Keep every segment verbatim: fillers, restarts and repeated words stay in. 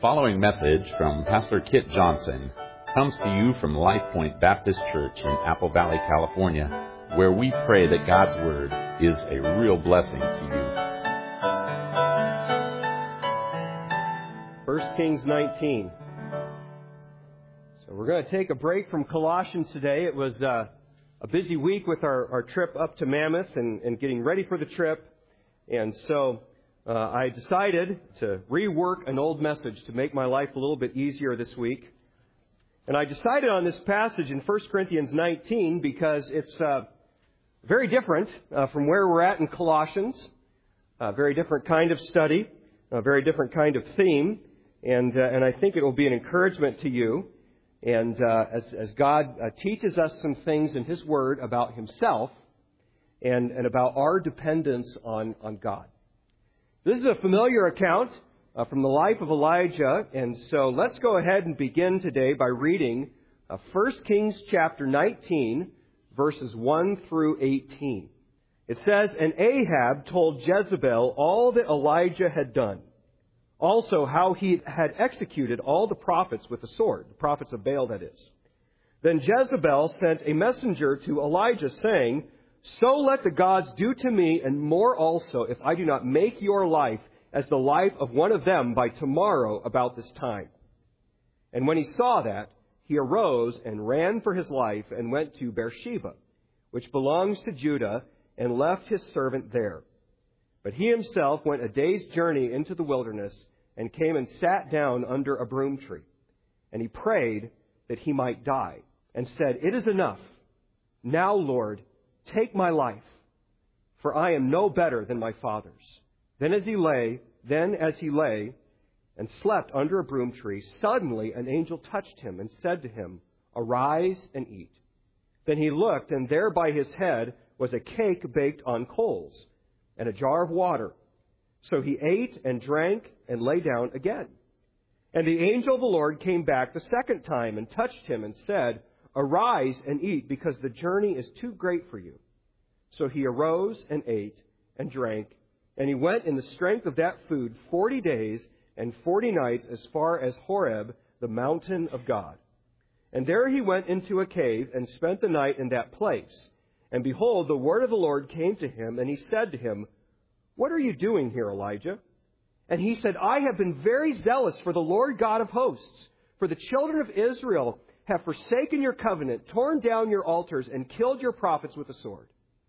following message from Pastor Kit Johnson comes to you from Life Point Baptist Church in Apple Valley, California, where we pray that God's Word is a real blessing to you. First Kings nineteen. So we're going to take a break from Colossians today. It was uh, a busy week with our, our trip up to Mammoth and, and getting ready for the trip. And so uh, I decided to rework an old message to make my life a little bit easier this week. And I decided on this passage in First Corinthians nineteen because it's uh, very different uh, from where we're at in Colossians. A very different kind of study, a very different kind of theme. And, uh, and I think it will be an encouragement to you. And uh, as, as God uh, teaches us some things in His Word about Himself and, and about our dependence on, on God. This is a familiar account uh, from the life of Elijah. And so let's go ahead and begin today by reading uh, First Kings chapter nineteen, verses one through eighteen. It says, "And Ahab told Jezebel all that Elijah had done. Also, how he had executed all the prophets with the sword," the prophets of Baal, that is. "Then Jezebel sent a messenger to Elijah, saying, 'So let the gods do to me, and more also, if I do not make your life as the life of one of them by tomorrow about this time.' And when he saw that, he arose and ran for his life and went to Beersheba, which belongs to Judah, and left his servant there. But he himself went a day's journey into the wilderness and came and sat down under a broom tree. And he prayed that he might die, and said, 'It is enough. Now, Lord, take my life, for I am no better than my fathers.' Then as he lay, then as he lay and slept under a broom tree, suddenly an angel touched him and said to him, 'Arise and eat.' Then he looked, and there by his head was a cake baked on coals and a jar of water. So he ate and drank and lay down again. And the angel of the Lord came back the second time and touched him and said, 'Arise and eat, because the journey is too great for you.' So he arose and ate and drank, and he went in the strength of that food forty days and forty nights as far as Horeb, the mountain of God. And there he went into a cave and spent the night in that place. And behold, the word of the Lord came to him, and he said to him, 'What are you doing here, Elijah?' And he said, 'I have been very zealous for the Lord God of hosts, for the children of Israel have forsaken your covenant, torn down your altars, and killed your prophets with the sword.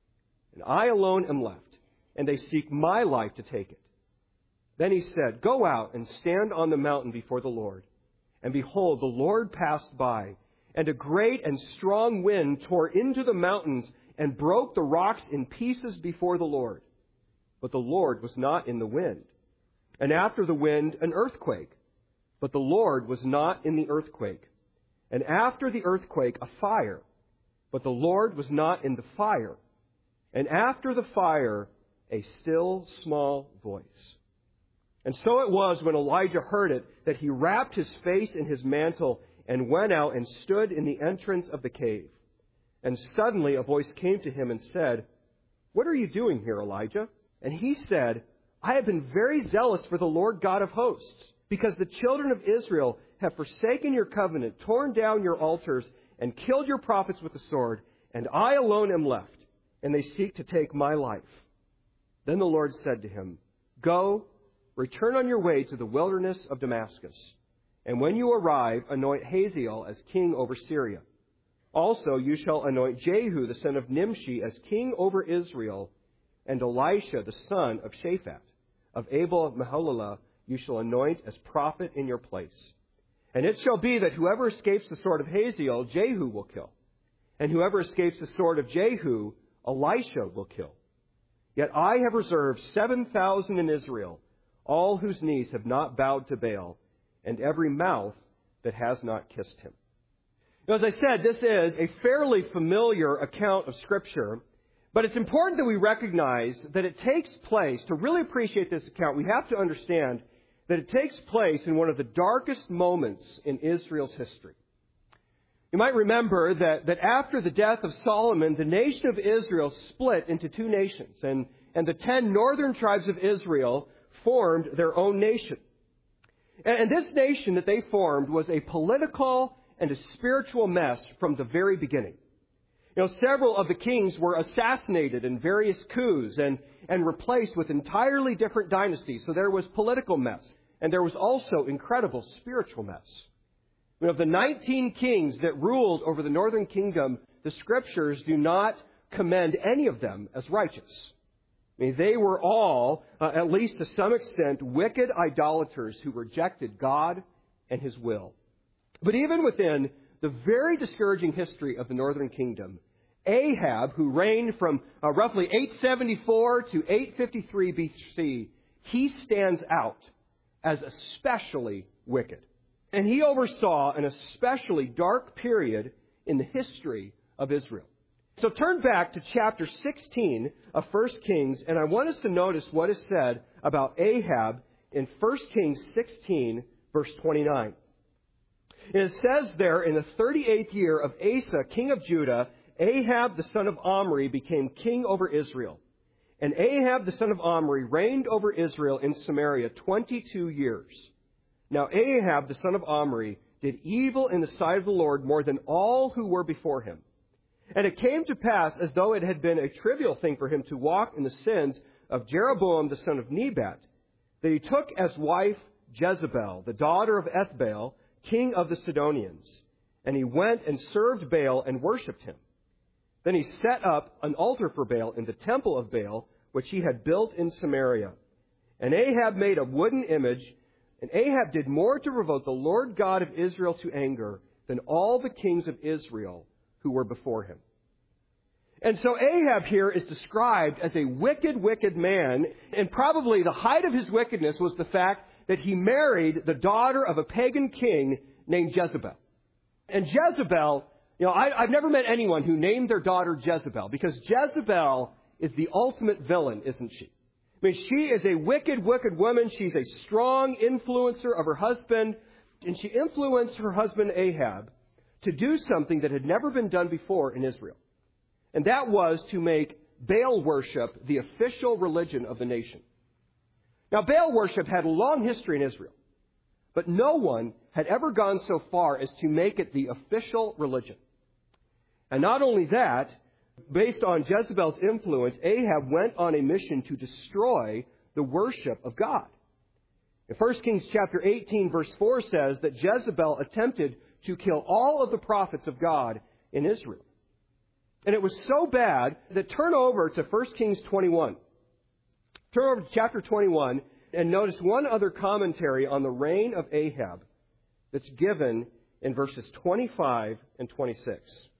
And I alone am left, and they seek my life to take it.' Then he said, 'Go out and stand on the mountain before the Lord.' And behold, the Lord passed by, and a great and strong wind tore into the mountains and broke the rocks in pieces before the Lord. But the Lord was not in the wind. And after the wind, an earthquake. But the Lord was not in the earthquake. And after the earthquake, a fire. But the Lord was not in the fire. And after the fire, a still small voice. And so it was when Elijah heard it that he wrapped his face in his mantle and went out and stood in the entrance of the cave. And suddenly a voice came to him and said, 'What are you doing here, Elijah?' And he said, 'I have been very zealous for the Lord God of hosts, because the children of Israel have forsaken your covenant, torn down your altars, and killed your prophets with the sword, and I alone am left, and they seek to take my life.' Then the Lord said to him, 'Go, return on your way to the wilderness of Damascus, and when you arrive, anoint Hazael as king over Syria. Also you shall anoint Jehu the son of Nimshi as king over Israel, and Elisha the son of Shaphat of Abel-Meholah you shall anoint as prophet in your place. And it shall be that whoever escapes the sword of Hazael, Jehu will kill. And whoever escapes the sword of Jehu, Elisha will kill. Yet I have reserved seven thousand in Israel, all whose knees have not bowed to Baal, and every mouth that has not kissed him.'" Now, as I said, this is a fairly familiar account of Scripture, but it's important that we recognize that it takes place, to really appreciate this account, we have to understand that it takes place in one of the darkest moments in Israel's history. You might remember that, that after the death of Solomon, the nation of Israel split into two nations, and, and the ten northern tribes of Israel formed their own nation. And this nation that they formed was a political and a spiritual mess from the very beginning. You know, several of the kings were assassinated in various coups and, and replaced with entirely different dynasties. So there was political mess. And there was also incredible spiritual mess. You know, of the nineteen kings that ruled over the northern kingdom, the Scriptures do not commend any of them as righteous. I mean, they were all, uh, at least to some extent, wicked idolaters who rejected God and His will. But even within the very discouraging history of the northern kingdom, Ahab, who reigned from uh, roughly eight seventy-four to eight fifty-three B C, he stands out as especially wicked. And he oversaw an especially dark period in the history of Israel. So turn back to chapter sixteen of First Kings, and I want us to notice what is said about Ahab in First Kings sixteen, verse twenty-nine. And it says there, in the thirty-eighth year of Asa, king of Judah, Ahab the son of Omri became king over Israel. And Ahab the son of Omri reigned over Israel in Samaria twenty-two years. Now Ahab the son of Omri did evil in the sight of the Lord more than all who were before him. And it came to pass, as though it had been a trivial thing for him to walk in the sins of Jeroboam the son of Nebat, that he took as wife Jezebel, the daughter of Ethbaal, king of the Sidonians. And he went and served Baal and worshipped him. Then he set up an altar for Baal in the temple of Baal, which he had built in Samaria. And Ahab made a wooden image, and Ahab did more to provoke the Lord God of Israel to anger than all the kings of Israel who were before him. And so Ahab here is described as a wicked, wicked man, and probably the height of his wickedness was the fact that he married the daughter of a pagan king named Jezebel. And Jezebel, you know, I, I've never met anyone who named their daughter Jezebel, because Jezebel is the ultimate villain, isn't she? I mean, she is a wicked, wicked woman. She's a strong influencer of her husband, and she influenced her husband Ahab to do something that had never been done before in Israel. And that was to make Baal worship the official religion of the nation. Now, Baal worship had a long history in Israel, but no one had ever gone so far as to make it the official religion. And not only that, based on Jezebel's influence, Ahab went on a mission to destroy the worship of God. In First Kings chapter eighteen, verse four says that Jezebel attempted to kill all of the prophets of God in Israel. And it was so bad that turn over to First Kings twenty-one. Turn over to chapter twenty-one and notice one other commentary on the reign of Ahab that's given in verses twenty-five and twenty-six.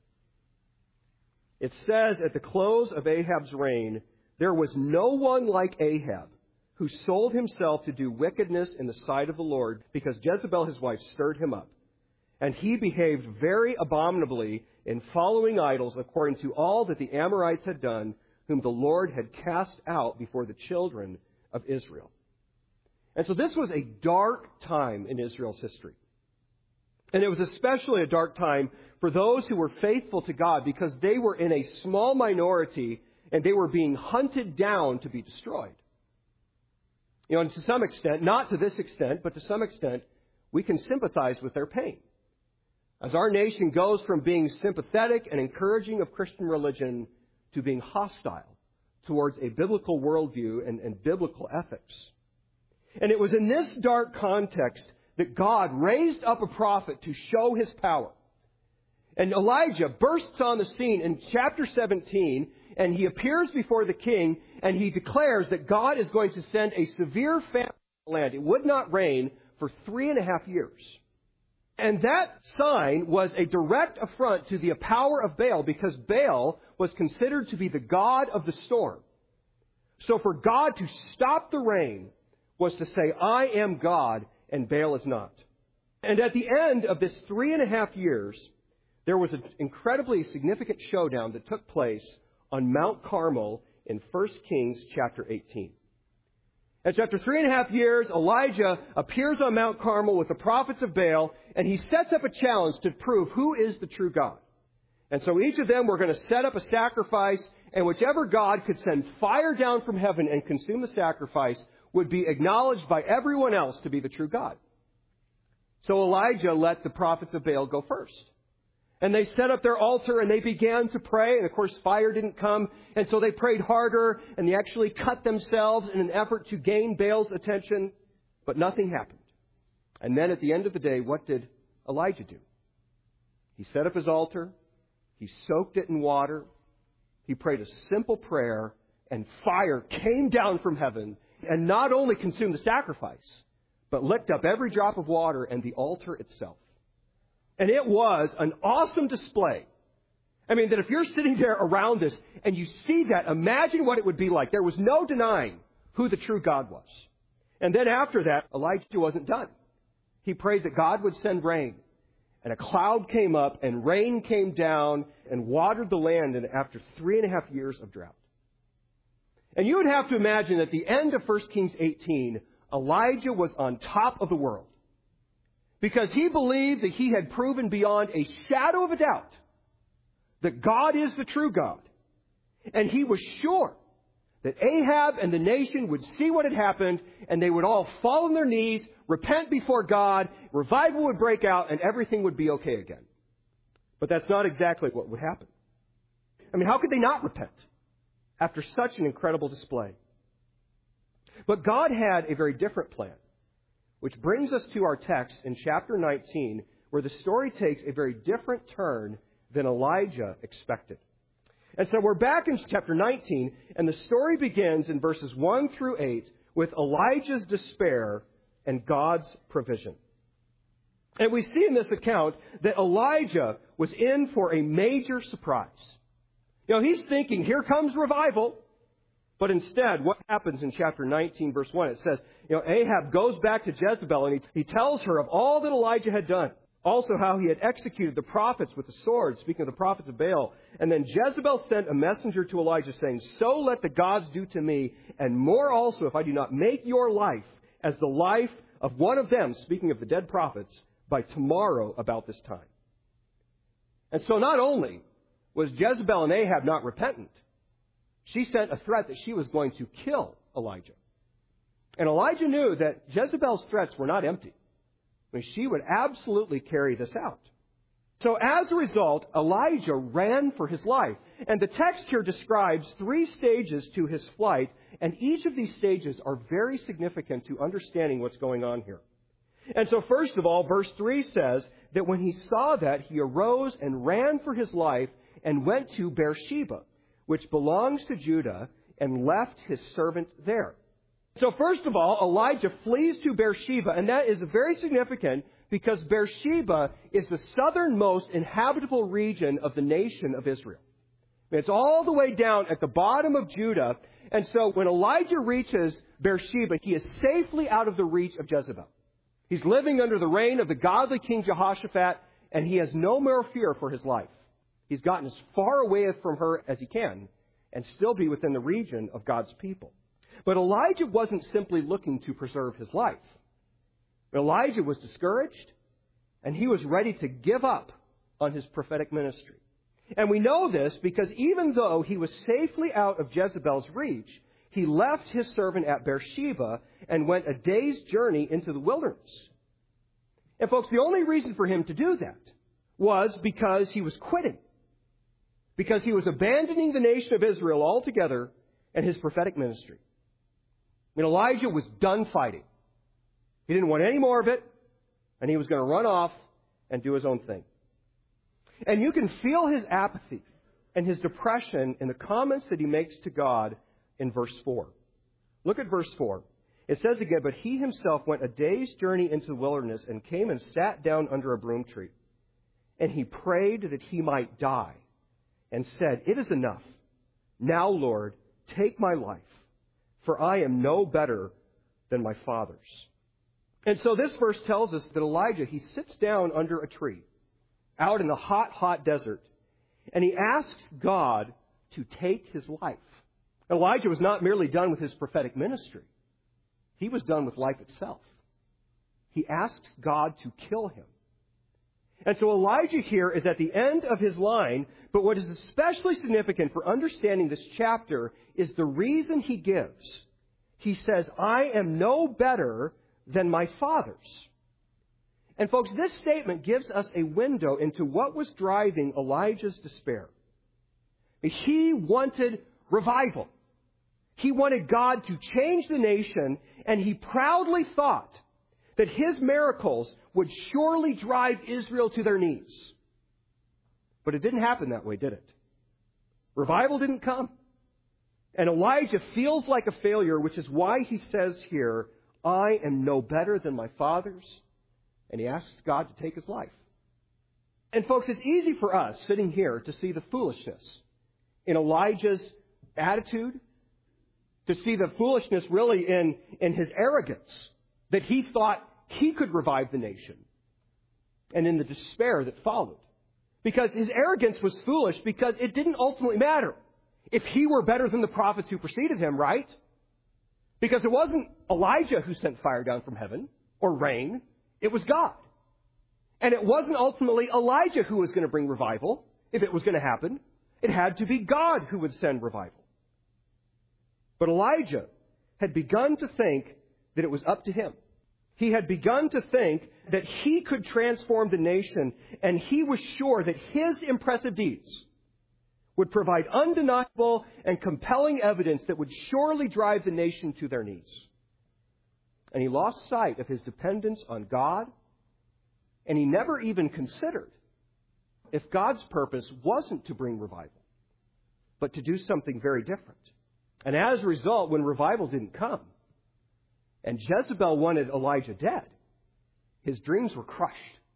It says, at the close of Ahab's reign, there was no one like Ahab who sold himself to do wickedness in the sight of the Lord, because Jezebel his wife stirred him up. And he behaved very abominably in following idols, according to all that the Amorites had done, whom the Lord had cast out before the children of Israel. And so this was a dark time in Israel's history. And it was especially a dark time for those who were faithful to God, because they were in a small minority and they were being hunted down to be destroyed. You know, and to some extent, not to this extent, but to some extent, we can sympathize with their pain. As our nation goes from being sympathetic and encouraging of Christian religion to being hostile towards a biblical worldview and, and biblical ethics. And it was in this dark context that God raised up a prophet to show His power. And Elijah bursts on the scene in chapter seventeen, and he appears before the king, and he declares that God is going to send a severe famine to the land. It would not rain for three and a half years. And that sign was a direct affront to the power of Baal, because Baal was considered to be the god of the storm. So for God to stop the rain was to say, I am God and Baal is not. And at the end of this three and a half years, there was an incredibly significant showdown that took place on Mount Carmel in First Kings chapter eighteen. And so after three and a half years, Elijah appears on Mount Carmel with the prophets of Baal, and he sets up a challenge to prove who is the true God. And so each of them were going to set up a sacrifice, and whichever God could send fire down from heaven and consume the sacrifice would be acknowledged by everyone else to be the true God. So Elijah let the prophets of Baal go first. And they set up their altar and they began to pray. And of course, fire didn't come. And so they prayed harder and they actually cut themselves in an effort to gain Baal's attention. But nothing happened. And then at the end of the day, what did Elijah do? He set up his altar. He soaked it in water. He prayed a simple prayer. And fire came down from heaven and not only consumed the sacrifice, but licked up every drop of water and the altar itself. And it was an awesome display. I mean, that if you're sitting there around this and you see that, imagine what it would be like. There was no denying who the true God was. And then after that, Elijah wasn't done. He prayed that God would send rain. And a cloud came up and rain came down and watered the land and after three and a half years of drought. And you would have to imagine at the end of First Kings eighteen, Elijah was on top of the world. Because he believed that he had proven beyond a shadow of a doubt that God is the true God. And he was sure that Ahab and the nation would see what had happened and they would all fall on their knees, repent before God, revival would break out, and everything would be okay again. But that's not exactly what would happen. I mean, how could they not repent after such an incredible display? But God had a very different plan, which brings us to our text in chapter nineteen, where the story takes a very different turn than Elijah expected. And so we're back in chapter nineteen, and the story begins in verses one through eight with Elijah's despair and God's provision. And we see in this account that Elijah was in for a major surprise. You know, he's thinking, here comes revival. But instead, what happens in chapter nineteen, verse one? It says, you know, Ahab goes back to Jezebel and he, he tells her of all that Elijah had done. Also how he had executed the prophets with the sword, speaking of the prophets of Baal. And then Jezebel sent a messenger to Elijah saying, so let the gods do to me, and more also if I do not make your life as the life of one of them, speaking of the dead prophets, by tomorrow about this time. And so not only was Jezebel and Ahab not repentant, she sent a threat that she was going to kill Elijah. And Elijah knew that Jezebel's threats were not empty. I mean, she would absolutely carry this out. So as a result, Elijah ran for his life. And the text here describes three stages to his flight, and each of these stages are very significant to understanding what's going on here. And so first of all, verse three says that when he saw that, he arose and ran for his life and went to Beersheba, which belongs to Judah, and left his servant there. So first of all, Elijah flees to Beersheba, and that is very significant because Beersheba is the southernmost inhabitable region of the nation of Israel. It's all the way down at the bottom of Judah, and so when Elijah reaches Beersheba, he is safely out of the reach of Jezebel. He's living under the reign of the godly King Jehoshaphat, and he has no more fear for his life. He's gotten as far away from her as he can and still be within the region of God's people. But Elijah wasn't simply looking to preserve his life. Elijah was discouraged, and he was ready to give up on his prophetic ministry. And we know this because even though he was safely out of Jezebel's reach, he left his servant at Beersheba and went a day's journey into the wilderness. And folks, the only reason for him to do that was because he was quitting. Because he was abandoning the nation of Israel altogether and his prophetic ministry. I mean, Elijah was done fighting. He didn't want any more of it, and he was going to run off and do his own thing. And you can feel his apathy and his depression in the comments that he makes to God in verse four. Look at verse four. It says again, but he himself went a day's journey into the wilderness and came and sat down under a broom tree. And he prayed that he might die and said, it is enough. Now, Lord, take my life, for I am no better than my fathers. And so this verse tells us that Elijah, he sits down under a tree out in the hot, hot desert, and he asks God to take his life. Elijah was not merely done with his prophetic ministry. He was done with life itself. He asks God to kill him. And so Elijah here is at the end of his line, but what is especially significant for understanding this chapter is the reason he gives. He says, I am no better than my fathers. And folks, this statement gives us a window into what was driving Elijah's despair. He wanted revival. He wanted God to change the nation, and he proudly thought that his miracles would surely drive Israel to their knees. But it didn't happen that way, did it? Revival didn't come. And Elijah feels like a failure, which is why he says here, I am no better than my fathers. And he asks God to take his life. And folks, it's easy for us sitting here to see the foolishness in Elijah's attitude, to see the foolishness really in, in his arrogance, that he thought he could revive the nation, and in the despair that followed. Because his arrogance was foolish because it didn't ultimately matter if he were better than the prophets who preceded him, right? Because it wasn't Elijah who sent fire down from heaven or rain. It was God. And it wasn't ultimately Elijah who was going to bring revival. If it was going to happen, it had to be God who would send revival. But Elijah had begun to think that it was up to him. He had begun to think that he could transform the nation, and he was sure that his impressive deeds would provide undeniable and compelling evidence that would surely drive the nation to their knees. And he lost sight of his dependence on God, and he never even considered if God's purpose wasn't to bring revival, but to do something very different. And as a result, when revival didn't come, and Jezebel wanted Elijah dead, his dreams were crushed,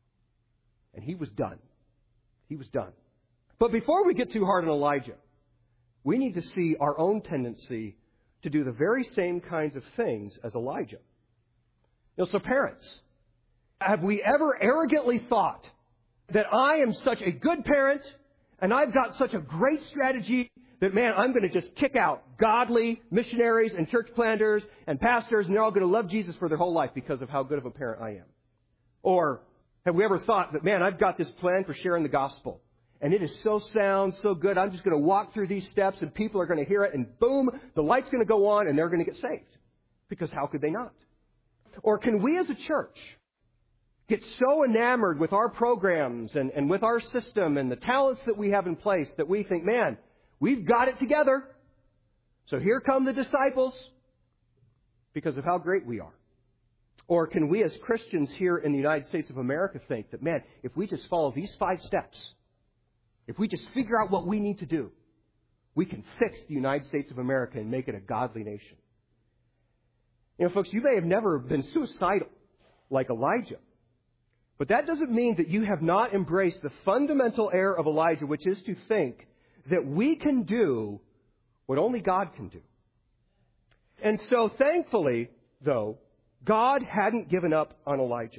and he was done. He was done. But before we get too hard on Elijah, we need to see our own tendency to do the very same kinds of things as Elijah. You know, so parents, have we ever arrogantly thought that I am such a good parent and I've got such a great strategy that, man, I'm going to just kick out godly missionaries and church planters and pastors, and they're all going to love Jesus for their whole life because of how good of a parent I am? Or have we ever thought that, man, I've got this plan for sharing the gospel, and it is so sound, so good, I'm just going to walk through these steps, and people are going to hear it, and boom, the light's going to go on, and they're going to get saved. Because how could they not? Or can we as a church get so enamored with our programs and, and with our system and the talents that we have in place that we think, man, we've got it together. So here come the disciples because of how great we are. Or can we as Christians here in the United States of America think that, man, if we just follow these five steps, if we just figure out what we need to do, we can fix the United States of America and make it a godly nation. You know, folks, you may have never been suicidal like Elijah. But that doesn't mean that you have not embraced the fundamental error of Elijah, which is to think that we can do what only God can do. And so, thankfully, though, God hadn't given up on Elijah.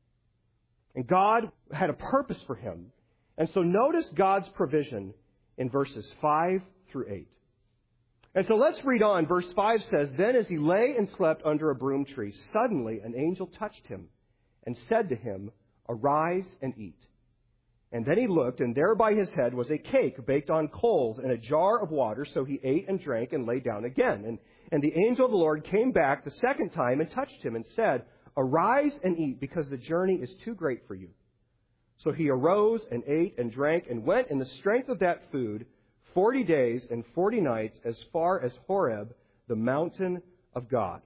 And God had a purpose for him. And so notice God's provision in verses five through eight. And so let's read on. Verse five says, Then as he lay and slept under a broom tree, suddenly an angel touched him and said to him, Arise and eat. And then he looked, and there by his head was a cake baked on coals and a jar of water. So he ate and drank and lay down again. And, and the angel of the Lord came back the second time and touched him and said, Arise and eat, because the journey is too great for you. So he arose and ate and drank and went in the strength of that food forty days and forty nights as far as Horeb, the mountain of God.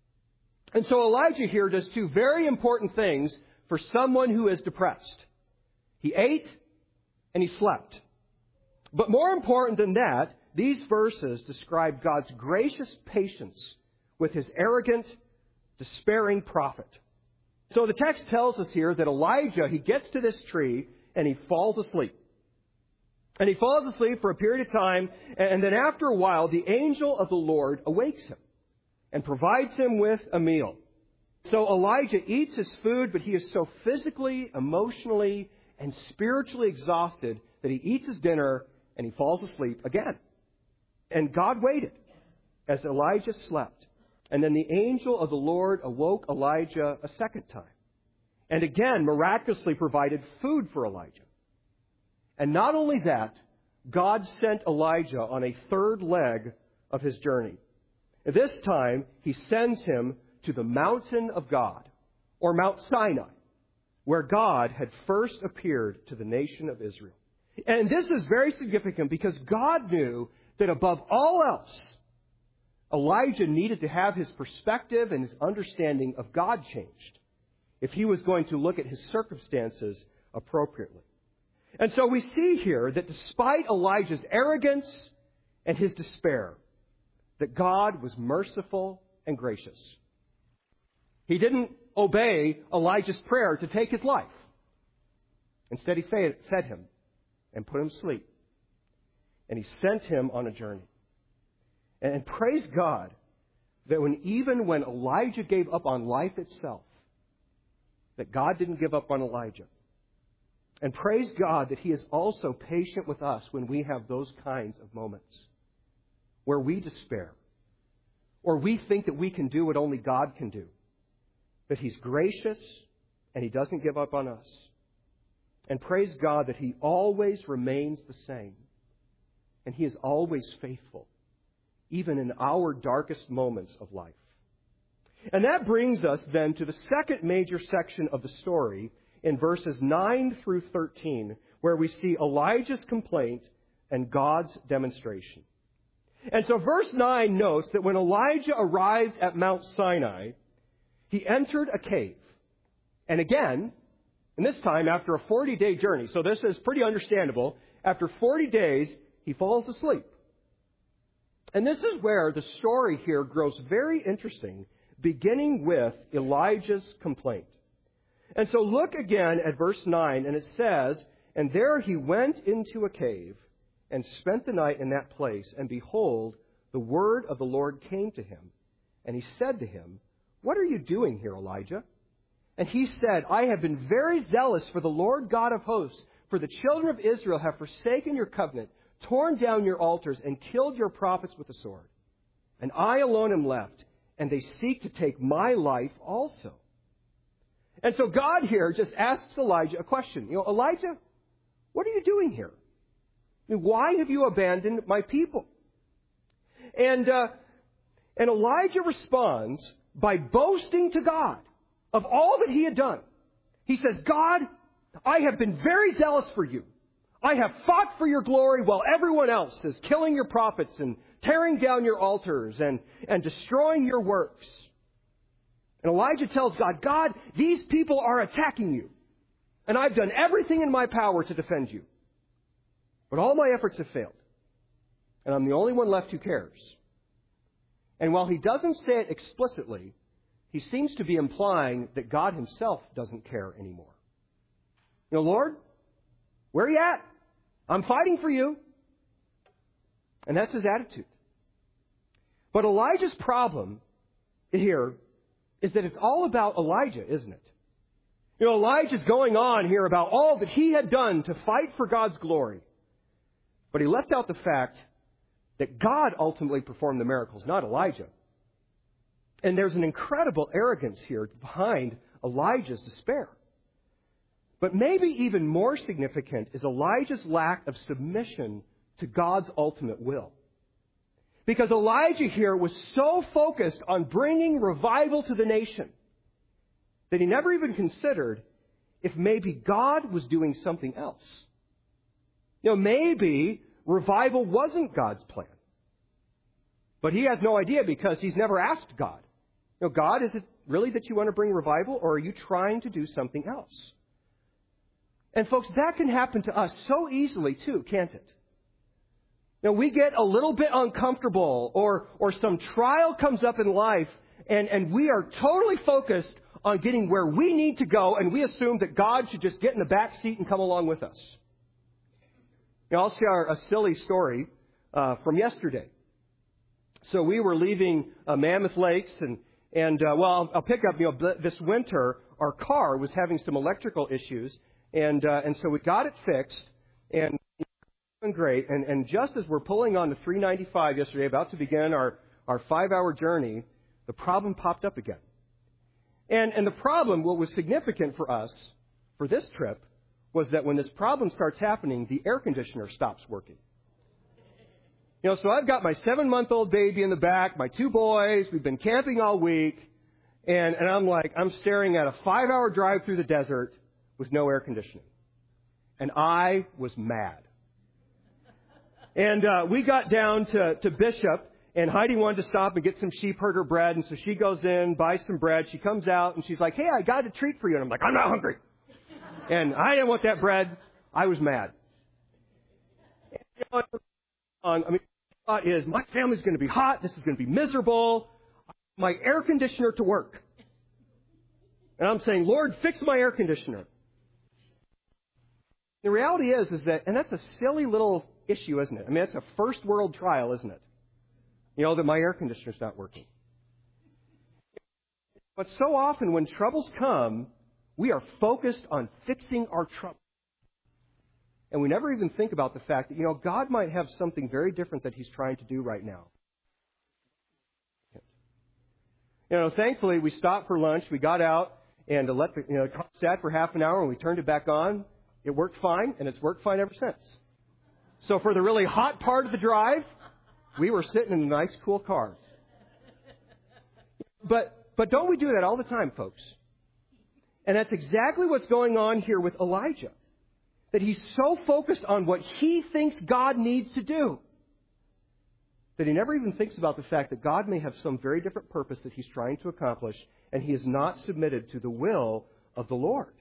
And so Elijah here does two very important things for someone who is depressed. He ate and he slept. But more important than that, these verses describe God's gracious patience with his arrogant, despairing prophet. So the text tells us here that Elijah, he gets to this tree and he falls asleep. And he falls asleep for a period of time, and then after a while, the angel of the Lord awakes him and provides him with a meal. So Elijah eats his food, but he is so physically, emotionally, and spiritually exhausted that he eats his dinner and he falls asleep again. And God waited as Elijah slept. And then the angel of the Lord awoke Elijah a second time, and again miraculously provided food for Elijah. And not only that, God sent Elijah on a third leg of his journey. This time, he sends him to the mountain of God, or Mount Sinai, where God had first appeared to the nation of Israel. And this is very significant because God knew that above all else, Elijah needed to have his perspective and his understanding of God changed if he was going to look at his circumstances appropriately. And so we see here that despite Elijah's arrogance and his despair, that God was merciful and gracious. He didn't obey Elijah's prayer to take his life. Instead, he fed, fed him and put him to sleep. And he sent him on a journey. And praise God that when even when Elijah gave up on life itself, that God didn't give up on Elijah. And praise God that He is also patient with us when we have those kinds of moments where we despair or we think that we can do what only God can do. That He's gracious and He doesn't give up on us. And praise God that He always remains the same. And He is always faithful, even in our darkest moments of life. And that brings us then to the second major section of the story in verses nine through thirteen, where we see Elijah's complaint and God's demonstration. And so verse nine notes that when Elijah arrived at Mount Sinai, he entered a cave. And again, and this time after a forty-day journey, so this is pretty understandable, after forty days, he falls asleep. And this is where the story here grows very interesting, beginning with Elijah's complaint. And so look again at verse nine, and it says, "And there he went into a cave and spent the night in that place. And behold, the word of the Lord came to him. And he said to him, 'What are you doing here, Elijah?' And he said, 'I have been very zealous for the Lord God of hosts, for the children of Israel have forsaken your covenant, torn down your altars, and killed your prophets with the sword. And I alone am left, and they seek to take my life also.'" And so God here just asks Elijah a question. You know, Elijah, what are you doing here? I mean, why have you abandoned my people? And, uh, and Elijah responds by boasting to God of all that he had done. He says, "God, I have been very zealous for you. I have fought for your glory while everyone else is killing your prophets and tearing down your altars and, and destroying your works." And Elijah tells God, "God, these people are attacking you. And I've done everything in my power to defend you. But all my efforts have failed. And I'm the only one left who cares." And while he doesn't say it explicitly, he seems to be implying that God himself doesn't care anymore. You know, "Lord, where are you at? I'm fighting for you." And that's his attitude. But Elijah's problem here is that it's all about Elijah, isn't it? You know, Elijah's going on here about all that he had done to fight for God's glory. But he left out the fact that God ultimately performed the miracles, not Elijah. And there's an incredible arrogance here behind Elijah's despair. But maybe even more significant is Elijah's lack of submission to God's ultimate will. Because Elijah here was so focused on bringing revival to the nation that he never even considered if maybe God was doing something else. You know, maybe revival wasn't God's plan. But he has no idea because he's never asked God. You know, "God, is it really that you want to bring revival, or are you trying to do something else?" And folks, that can happen to us so easily too, can't it? Now, we get a little bit uncomfortable or, or some trial comes up in life and, and we are totally focused on getting where we need to go, and we assume that God should just get in the back seat and come along with us. Now, I'll share a silly story uh, from yesterday. So we were leaving uh, Mammoth Lakes and, and uh, well, I'll pick up, you know, this winter, our car was having some electrical issues, and uh, and so we got it fixed, and great. And, and just as we're pulling on the three ninety-five yesterday, about to begin our, our five-hour journey, the problem popped up again. And, and the problem, what was significant for us for this trip, was that when this problem starts happening, the air conditioner stops working. You know, so I've got my seven-month-old baby in the back, my two boys, we've been camping all week, and, and I'm like, I'm staring at a five-hour drive through the desert, with no air conditioning. And I was mad. And uh, we got down to, to Bishop, and Heidi wanted to stop and get some sheep herder bread. And so she goes in, buys some bread. She comes out, and she's like, hey, I got a treat for you. And I'm like, I'm not hungry. And I didn't want that bread. I was mad. And, you know, I mean, the thought is, my family's going to be hot. This is going to be miserable. My air conditioner to work. And I'm saying, Lord, fix my air conditioner. The reality is, is that, and that's a silly little issue, isn't it? I mean, it's a first world trial, isn't it? You know, that my air conditioner's not working. But so often when troubles come, we are focused on fixing our trouble. And we never even think about the fact that, you know, God might have something very different that He's trying to do right now. You know, thankfully, we stopped for lunch. We got out and let the, you know, sat for half an hour, and we turned it back on. It worked fine, and it's worked fine ever since. So for the really hot part of the drive, we were sitting in a nice, cool car. But but don't we do that all the time, folks? And that's exactly what's going on here with Elijah. That he's so focused on what he thinks God needs to do that he never even thinks about the fact that God may have some very different purpose that He's trying to accomplish, and he is not submitted to the will of the Lord.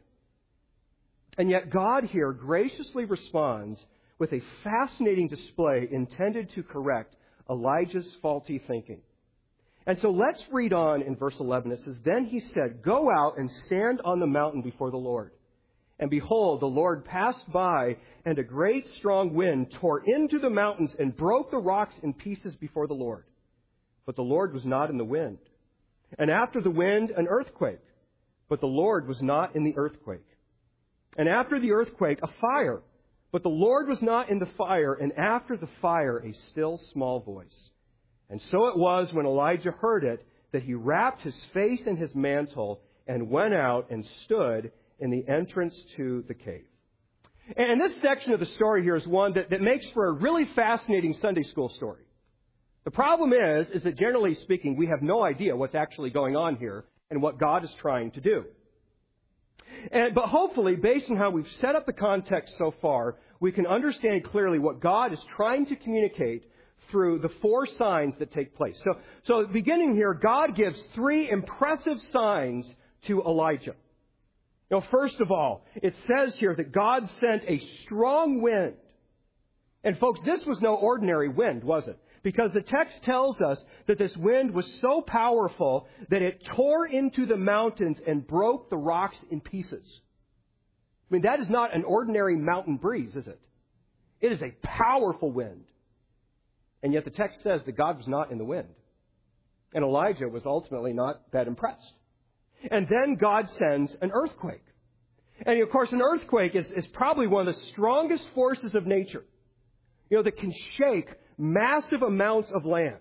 And yet God here graciously responds with a fascinating display intended to correct Elijah's faulty thinking. And so let's read on in verse eleven. It says, Then he said, Go out and stand on the mountain before the Lord. And behold, the Lord passed by, and a great strong wind tore into the mountains and broke the rocks in pieces before the Lord. But the Lord was not in the wind. And after the wind, an earthquake. But the Lord was not in the earthquake. And after the earthquake, a fire. But the Lord was not in the fire. And after the fire, a still small voice. And so it was when Elijah heard it that he wrapped his face in his mantle and went out and stood in the entrance to the cave. And this section of the story here is one that, that makes for a really fascinating Sunday school story. The problem is, is that generally speaking, we have no idea what's actually going on here and what God is trying to do. And, but hopefully, based on how we've set up the context so far, we can understand clearly what God is trying to communicate through the four signs that take place. So, so beginning here, God gives three impressive signs to Elijah. Now, first of all, it says here that God sent a strong wind. And folks, this was no ordinary wind, was it? Because the text tells us that this wind was so powerful that it tore into the mountains and broke the rocks in pieces. I mean, that is not an ordinary mountain breeze, is it? It is a powerful wind. And yet the text says that God was not in the wind. And Elijah was ultimately not that impressed. And then God sends an earthquake. And of course, an earthquake is, is probably one of the strongest forces of nature, you know, that can shake massive amounts of land.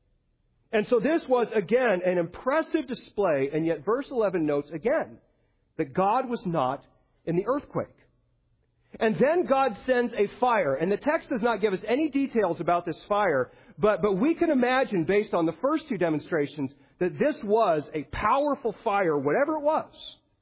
And so this was, again, an impressive display. And yet verse eleven notes again that God was not in the earthquake. And then God sends a fire. And the text does not give us any details about this fire, but, but we can imagine, based on the first two demonstrations, that this was a powerful fire, whatever it was.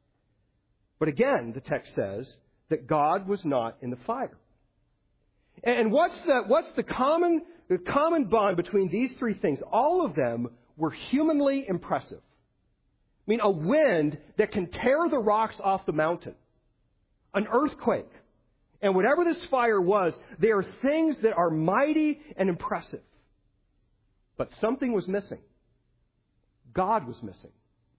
But again, the text says that God was not in the fire. And what's the, what's the common, the common bond between these three things? All of them were humanly impressive. I mean, a wind that can tear the rocks off the mountain. An earthquake. And whatever this fire was, they are things that are mighty and impressive. But something was missing. God was missing.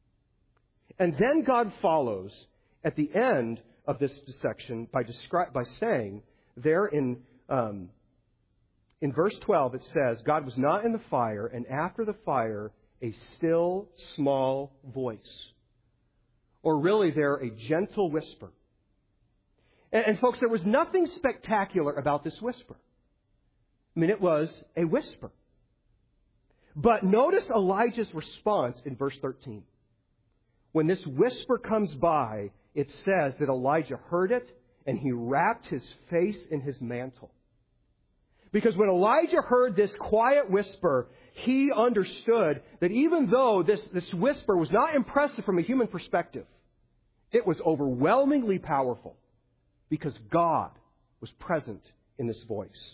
And then God follows at the end of this section by descri- by saying there in um, in verse twelve it says, God was not in the fire, and after the fire, a still small voice. Or really there, a gentle whisper. And, and folks, there was nothing spectacular about this whisper. I mean, it was a whisper. But notice Elijah's response in verse thirteen. When this whisper comes by, it says that Elijah heard it and he wrapped his face in his mantle. Because when Elijah heard this quiet whisper, he understood that even though this, this whisper was not impressive from a human perspective, It was overwhelmingly powerful because God was present in this voice.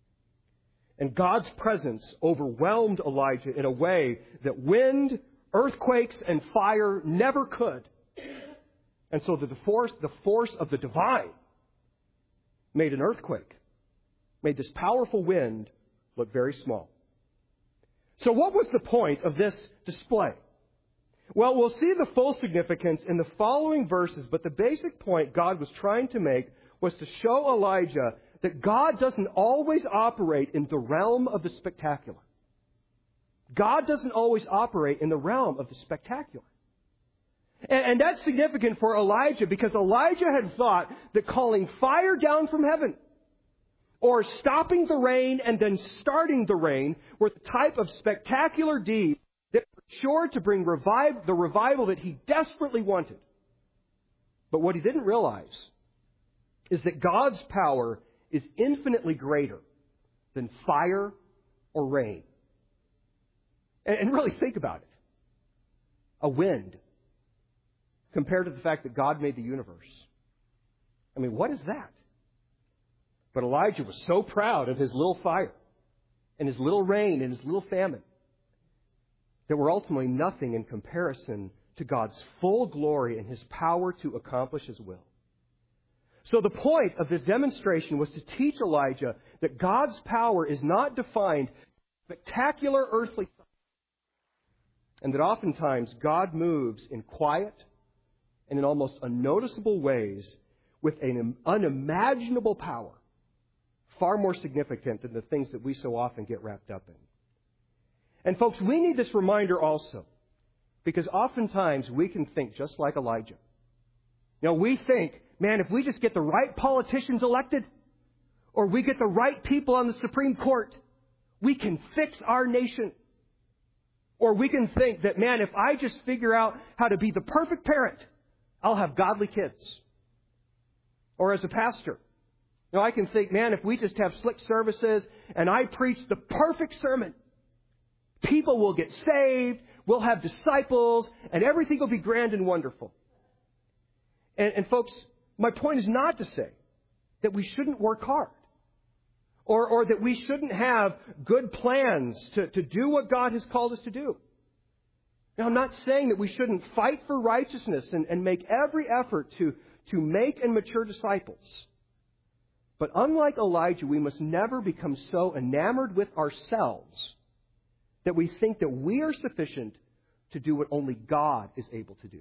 And God's presence overwhelmed Elijah in a way that wind, earthquakes, and fire never could. And so the force, the force of the divine made an earthquake, made this powerful wind look very small. So what was the point of this display? Well, we'll see the full significance in the following verses, but the basic point God was trying to make was to show Elijah that God doesn't always operate in the realm of the spectacular. God doesn't always operate in the realm of the spectacular. And, and that's significant for Elijah because Elijah had thought that calling fire down from heaven or stopping the rain and then starting the rain were the type of spectacular deeds that were sure to bring revive, the revival that he desperately wanted. But what he didn't realize is that God's power is infinitely greater than fire or rain. And, and really think about it. A wind compared to the fact that God made the universe. I mean, what is that? But Elijah was so proud of his little fire and his little rain and his little famine that were ultimately nothing in comparison to God's full glory and His power to accomplish His will. So the point of this demonstration was to teach Elijah that God's power is not defined by spectacular earthly signs, and that oftentimes God moves in quiet and in almost unnoticeable ways with an unimaginable power, far more significant than the things that we so often get wrapped up in. And folks, we need this reminder also, because oftentimes we can think just like Elijah. You know, we think, man, if we just get the right politicians elected, or we get the right people on the Supreme Court, we can fix our nation. Or we can think that, man, if I just figure out how to be the perfect parent, I'll have godly kids. Or as a pastor, you know, I can think, man, if we just have slick services and I preach the perfect sermon, people will get saved, we'll have disciples, and everything will be grand and wonderful. And, and folks, my point is not to say that we shouldn't work hard. Or, or that we shouldn't have good plans to, to do what God has called us to do. Now, I'm not saying that we shouldn't fight for righteousness and, and make every effort to, to make and mature disciples. But unlike Elijah, we must never become so enamored with ourselves that we think that we are sufficient to do what only God is able to do.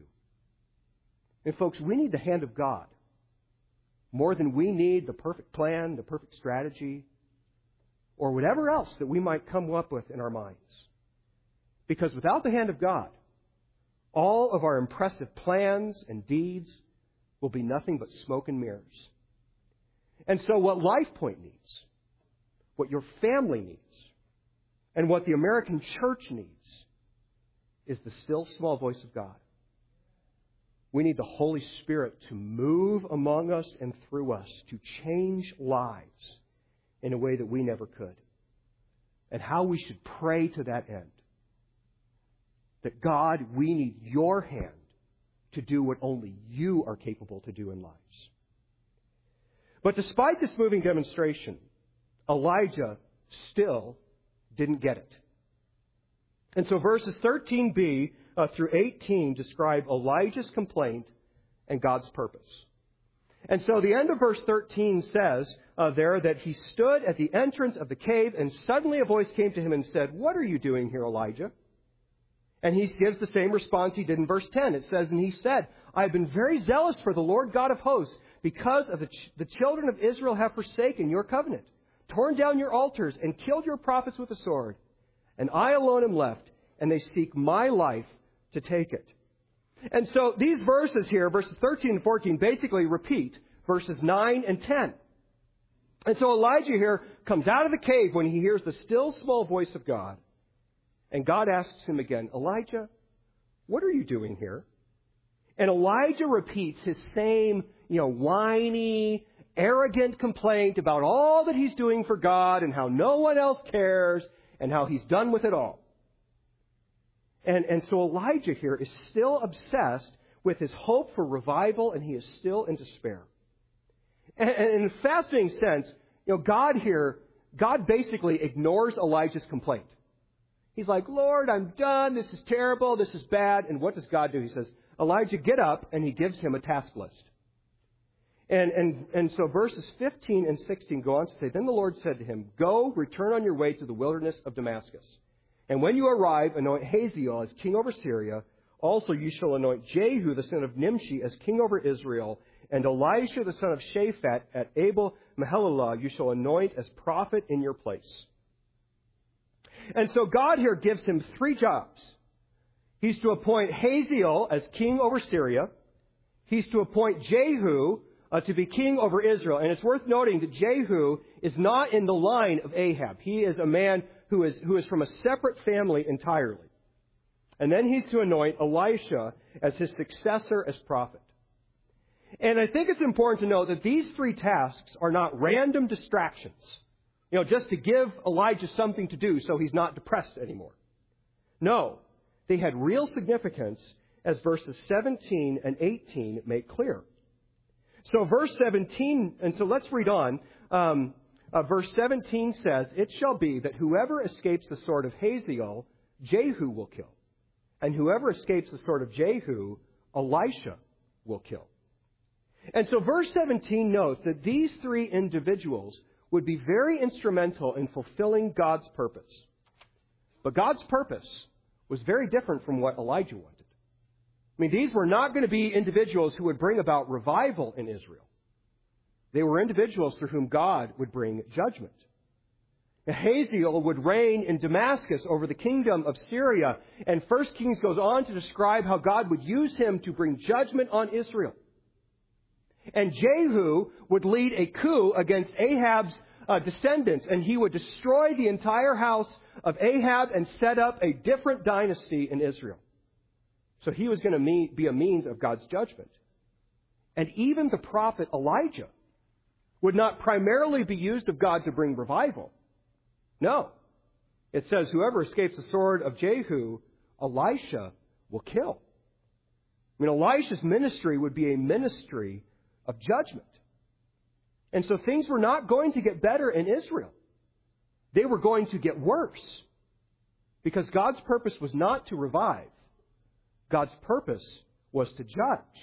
And folks, we need the hand of God more than we need the perfect plan, the perfect strategy, or whatever else that we might come up with in our minds. Because without the hand of God, all of our impressive plans and deeds will be nothing but smoke and mirrors. And so what LifePoint needs, what your family needs, and what the American church needs is the still small voice of God. We need the Holy Spirit to move among us and through us to change lives in a way that we never could. And how we should pray to that end. That God, we need your hand to do what only you are capable to do in lives. But despite this moving demonstration, Elijah still didn't get it. And so verses thirteen b uh, through eighteen describe Elijah's complaint and God's purpose. And so the end of verse thirteen says uh, there that he stood at the entrance of the cave, and suddenly a voice came to him and said, "What are you doing here, Elijah?" And he gives the same response he did in verse ten. It says, "And he said, I have been very zealous for the Lord God of hosts, because of the, ch- the children of Israel have forsaken your covenant, torn down your altars, and killed your prophets with the sword. And I alone am left, and they seek my life to take it." And so these verses here, verses thirteen and fourteen, basically repeat verses nine and ten. And so Elijah here comes out of the cave when he hears the still small voice of God. And God asks him again, "Elijah, what are you doing here?" And Elijah repeats his same, you know, whiny, arrogant complaint about all that he's doing for God and how no one else cares and how he's done with it all. And, and so Elijah here is still obsessed with his hope for revival, and he is still in despair. And, and in a fascinating sense, you know, God here, God basically ignores Elijah's complaint. He's like, Lord, I'm done. This is terrible. This is bad. And what does God do? He says, Elijah, get up, and he gives him a task list. And, and, and so verses fifteen and sixteen go on to say, Then the Lord said to him, Go, return on your way to the wilderness of Damascus. And when you arrive, anoint Hazael as king over Syria. Also you shall anoint Jehu, the son of Nimshi, as king over Israel. And Elisha, the son of Shaphat, at Abel Meholah, you shall anoint as prophet in your place. And so God here gives him three jobs. He's to appoint Hazael as king over Syria. He's to appoint Jehu uh, to be king over Israel. And it's worth noting that Jehu is not in the line of Ahab. He is a man who is, who is from a separate family entirely. And then he's to anoint Elisha as his successor as prophet. And I think it's important to note that these three tasks are not random distractions. You know, just to give Elijah something to do so he's not depressed anymore. No, they had real significance, as verses seventeen and eighteen make clear. So verse seventeen, and so let's read on. Um, uh, verse seventeen says, It shall be that whoever escapes the sword of Hazael, Jehu will kill. And whoever escapes the sword of Jehu, Elisha will kill. And so verse seventeen notes that these three individuals would be very instrumental in fulfilling God's purpose. But God's purpose was very different from what Elijah wanted. I mean, these were not going to be individuals who would bring about revival in Israel. They were individuals through whom God would bring judgment. Hazael would reign in Damascus over the kingdom of Syria, and First Kings goes on to describe how God would use him to bring judgment on Israel. And Jehu would lead a coup against Ahab's uh, descendants, and he would destroy the entire house of Ahab and set up a different dynasty in Israel. So he was going to be a means of God's judgment. And even the prophet Elijah would not primarily be used of God to bring revival. No. It says, whoever escapes the sword of Jehu, Elisha will kill. I mean, Elisha's ministry would be a ministry of judgment. And so things were not going to get better in Israel. They were going to get worse. Because God's purpose was not to revive. God's purpose was to judge.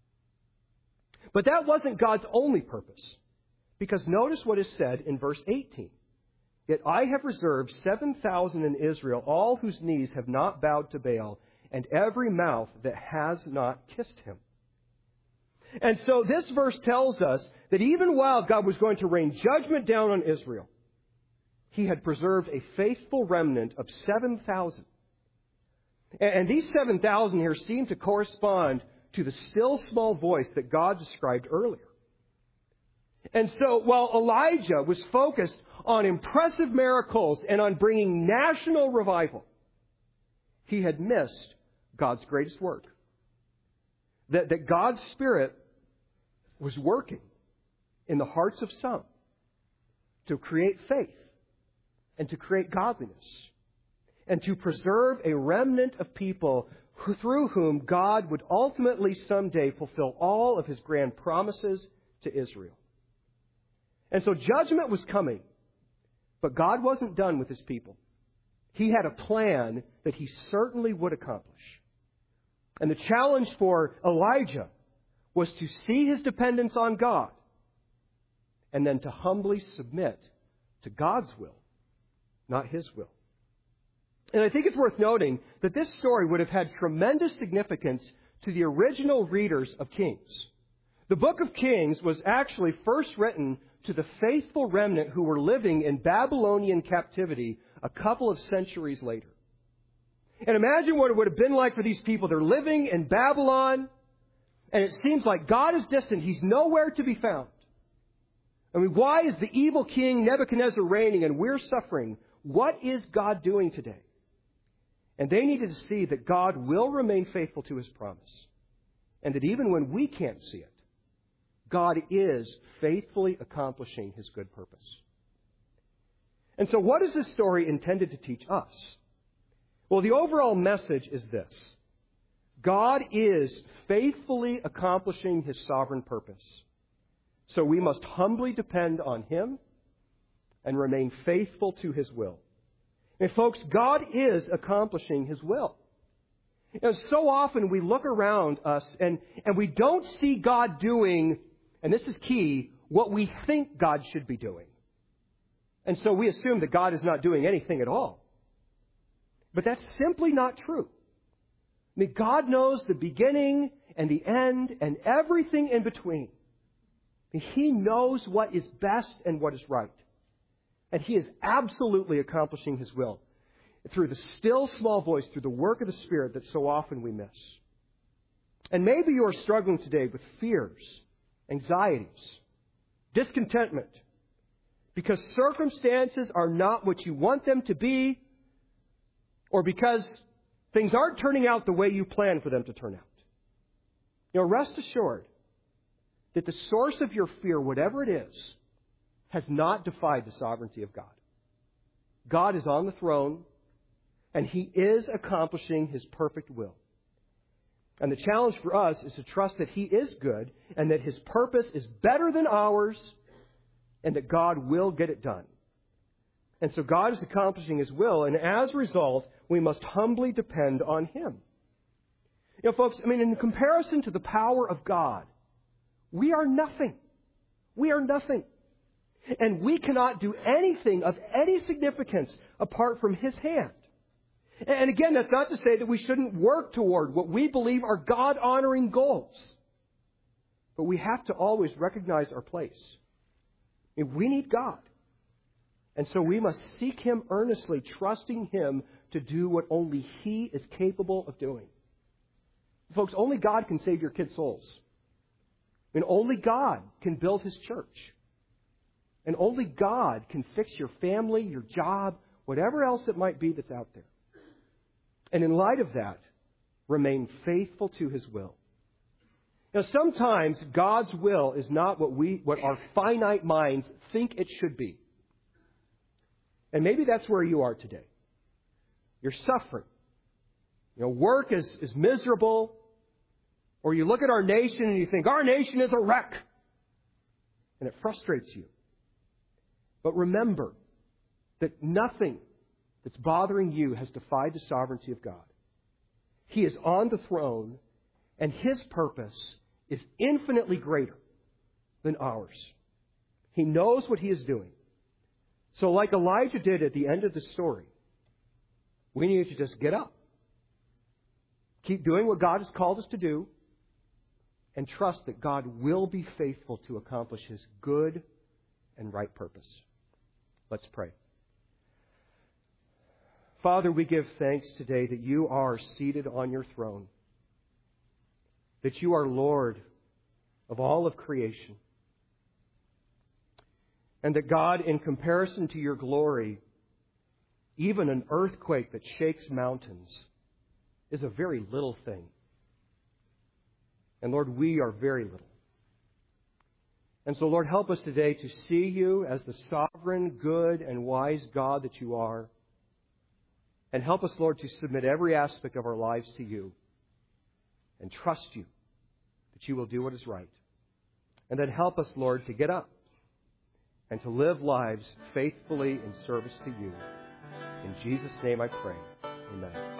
But that wasn't God's only purpose. Because notice what is said in verse eighteen. Yet I have reserved seven thousand in Israel, all whose knees have not bowed to Baal, and every mouth that has not kissed him. And so this verse tells us that even while God was going to rain judgment down on Israel, He had preserved a faithful remnant of seven thousand. And these seven thousand here seem to correspond to the still small voice that God described earlier. And so while Elijah was focused on impressive miracles and on bringing national revival, he had missed God's greatest work. That, that God's Spirit was working in the hearts of some to create faith and to create godliness and to preserve a remnant of people who, through whom God would ultimately someday fulfill all of His grand promises to Israel. And so judgment was coming, but God wasn't done with His people. He had a plan that He certainly would accomplish. And the challenge for Elijah was to see his dependence on God and then to humbly submit to God's will, not his will. And I think it's worth noting that this story would have had tremendous significance to the original readers of Kings. The book of Kings was actually first written to the faithful remnant who were living in Babylonian captivity a couple of centuries later. And imagine what it would have been like for these people. They're living in Babylon, and it seems like God is distant. He's nowhere to be found. I mean, why is the evil king Nebuchadnezzar reigning and we're suffering? What is God doing today? And they needed to see that God will remain faithful to His promise. And that even when we can't see it, God is faithfully accomplishing His good purpose. And so what is this story intended to teach us? Well, the overall message is this. God is faithfully accomplishing His sovereign purpose. So we must humbly depend on Him and remain faithful to His will. And folks, God is accomplishing His will. You know, so often we look around us and, and we don't see God doing, and this is key, what we think God should be doing. And so we assume that God is not doing anything at all. But that's simply not true. I mean, God knows the beginning and the end and everything in between. I mean, He knows what is best and what is right. And He is absolutely accomplishing His will through the still small voice, through the work of the Spirit that so often we miss. And maybe you are struggling today with fears, anxieties, discontentment, because circumstances are not what you want them to be, or because things aren't turning out the way you planned for them to turn out. You know, rest assured that the source of your fear, whatever it is, has not defied the sovereignty of God. God is on the throne, and He is accomplishing His perfect will. And the challenge for us is to trust that He is good, and that His purpose is better than ours, and that God will get it done. And so God is accomplishing His will, and as a result, we must humbly depend on Him. You know, folks, I mean, in comparison to the power of God, we are nothing. We are nothing. And we cannot do anything of any significance apart from His hand. And again, that's not to say that we shouldn't work toward what we believe are God-honoring goals. But we have to always recognize our place. I mean, we need God. And so we must seek Him earnestly, trusting Him to do what only He is capable of doing. Folks, only God can save your kids' souls. And only God can build His church. And only God can fix your family, your job, whatever else it might be that's out there. And in light of that, remain faithful to His will. Now, sometimes God's will is not what we, what our finite minds think it should be. And maybe that's where you are today. You're suffering. You know, work is, is miserable. Or you look at our nation and you think, our nation is a wreck. And it frustrates you. But remember that nothing that's bothering you has defied the sovereignty of God. He is on the throne, and His purpose is infinitely greater than ours. He knows what He is doing. So like Elijah did at the end of the story, we need to just get up. Keep doing what God has called us to do, and trust that God will be faithful to accomplish His good and right purpose. Let's pray. Father, we give thanks today that You are seated on Your throne, that You are Lord of all of creation, and that God, in comparison to Your glory, even an earthquake that shakes mountains is a very little thing. And Lord, we are very little. And so, Lord, help us today to see You as the sovereign, good, and wise God that You are. And help us, Lord, to submit every aspect of our lives to You and trust You that You will do what is right. And then help us, Lord, to get up and to live lives faithfully in service to You. In Jesus' name I pray. Amen.